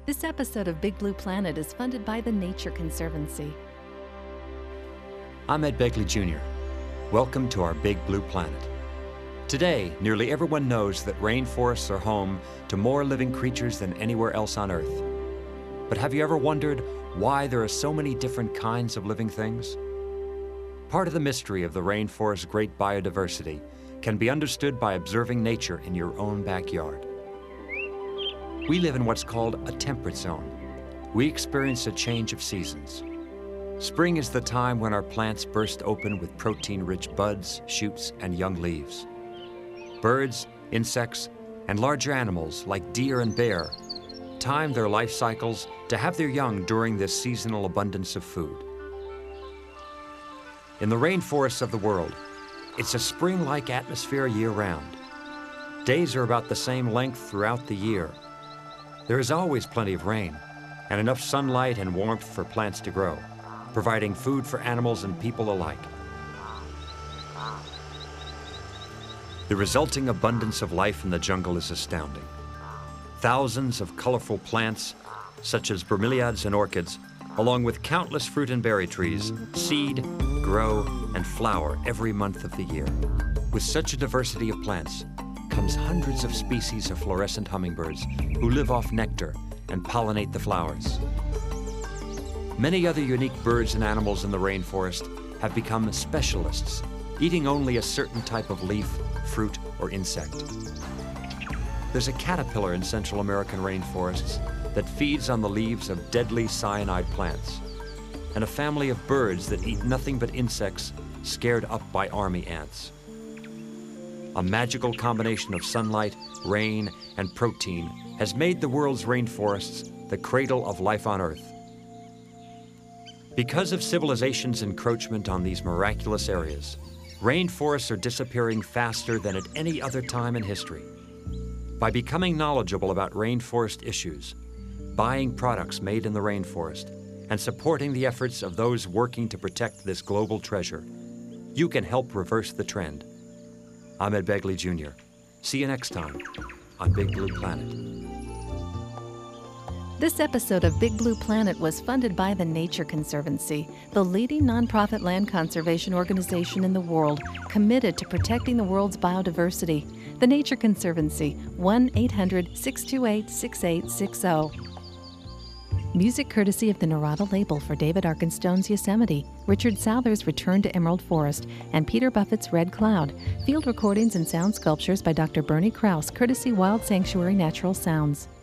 This episode of Big Blue Planet is funded by the Nature Conservancy. I'm Ed Begley Jr. Welcome to our Big Blue Planet. Today, nearly everyone knows that rainforests are home to more living creatures than anywhere else on Earth. But have you ever wondered why there are so many different kinds of living things? Part of the mystery of the rainforest's great biodiversity can be understood by observing nature in your own backyard. We live in what's called a temperate zone. We experience a change of seasons. Spring is the time when our plants burst open with protein-rich buds, shoots, and young leaves. Birds, insects, and larger animals like deer and bear time their life cycles to have their young during this seasonal abundance of food. In the rainforests of the world, it's a spring-like atmosphere year-round. Days are about the same length throughout the year. There is always plenty of rain and enough sunlight and warmth for plants to grow, providing food for animals and people alike. The resulting abundance of life in the jungle is astounding. Thousands of colorful plants, such as bromeliads and orchids, along with countless fruit and berry trees, seed, grow, and flower every month of the year. With such a diversity of plants comes hundreds of species of fluorescent hummingbirds who live off nectar and pollinate the flowers. Many other unique birds and animals in the rainforest have become specialists, eating only a certain type of leaf, fruit, or insect. There's a caterpillar in Central American rainforests that feeds on the leaves of deadly cyanide plants, and a family of birds that eat nothing but insects scared up by army ants. A magical combination of sunlight, rain, and protein has made the world's rainforests the cradle of life on Earth. Because of civilization's encroachment on these miraculous areas, rainforests are disappearing faster than at any other time in history. By becoming knowledgeable about rainforest issues, buying products made in the rainforest, and supporting the efforts of those working to protect this global treasure, you can help reverse the trend. I'm Ed Begley Jr. See you next time on Big Blue Planet. This episode of Big Blue Planet was funded by the Nature Conservancy, the leading nonprofit land conservation organization in the world committed to protecting the world's biodiversity. The Nature Conservancy, 1-800-628-6860. Music courtesy of the Narada label for David Arkenstone's Yosemite, Richard Souther's Return to Emerald Forest, and Peter Buffett's Red Cloud. Field recordings and sound sculptures by Dr. Bernie Krause, courtesy Wild Sanctuary Natural Sounds.